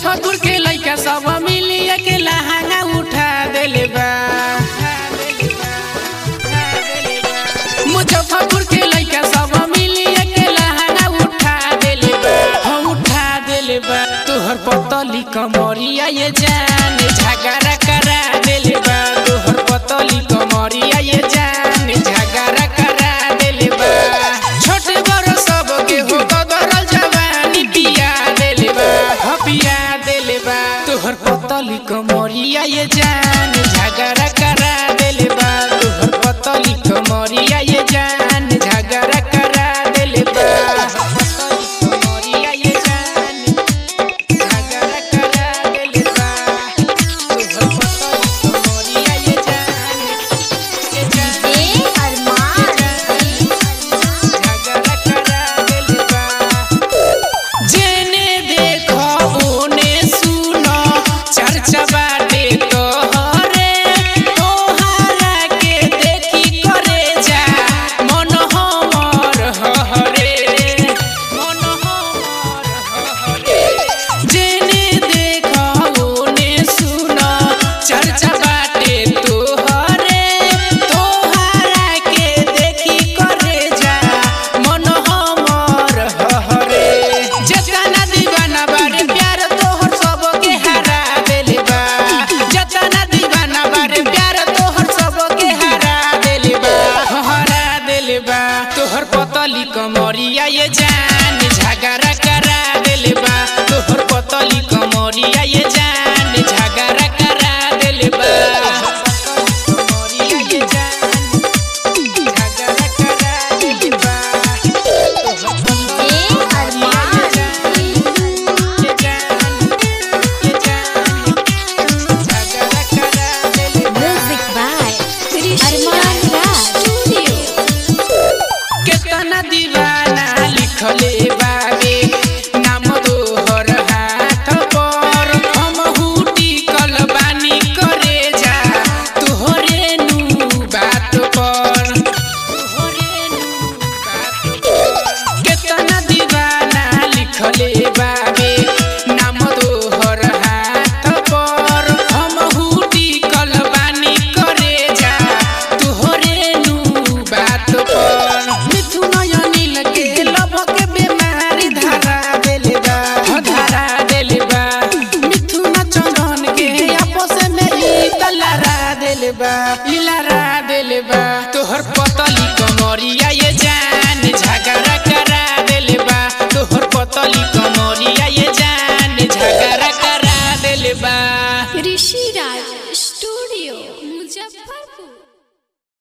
मुजफ्फरपुर के लइका सब मिली के लहंगा उठा देले बा। मुजफ्फरपुर के लइका सब मिली के लहंगा उठा देले बा, उठा देले बा। तोहर पतली कमरिया ये जान झगड़ा करा देले बा। तोहर पतली कमरिया ये जान झगड़ा करा देले बा। छोटे बड़ सब के हो गदरल जवानी पिया देले बा, पिया देले बा। तोहर पतली कमरिया ये जान झगड़ा करा देले बा। तोहर पतली कमरिया ये जान झगड़ा करा देले बा। कमरिया ये जान झगड़ा करा देले बा। तोहर पतली कमरिया ये जान झगड़ा करा देले बा। जेने देखो ओने सुनो चर्चा बाटे तोहरे, तोहरा के देखी करे जा मन हमर हरे, मन हमर हरे। जेने देखो ओने सुनो चर्चा बाटे तोहरे, तोहरा के देखी करे जा मन हमर हरे। जतना दीवाना बारे प्यार तोहर सबके हरा देले बा। जतना दीवाना बारे प्यार तोहर सबके हरा देले बा, हरा देले बा। तोहर पतली कमरिया ये जान झगड़ा करा देले बा। तोहर पतली कमरिया ये जान झगड़ा करा देले बा। कमरिया ये जान झगड़ा करा देले बा। केतना दीवाना लिखले बाबे नाम तोहर हाथ पर, हमहू टिकल बानी करे जा तोहरे नु बात पर, तोहरे नु बात पर। केतना दीवाना लिखले बाबे नाम तोहर हाथ पर, हमहू टिकल बानी करे जा तोहरे नु बात पर। मिथुन अनिल के लभ के बीमारी धरा देले बा, धरा देले बा। मिथुन चंदन के आपस में लड़ा देले बा, लड़ा देले बा। तोहर पतली कमरिया ये जान झगड़ा करा देले बा। तोहर पतली कमरिया ये जान झगड़ा करा देले बा। ऋषि राज स्टूडियो मुजफ्फरपुर।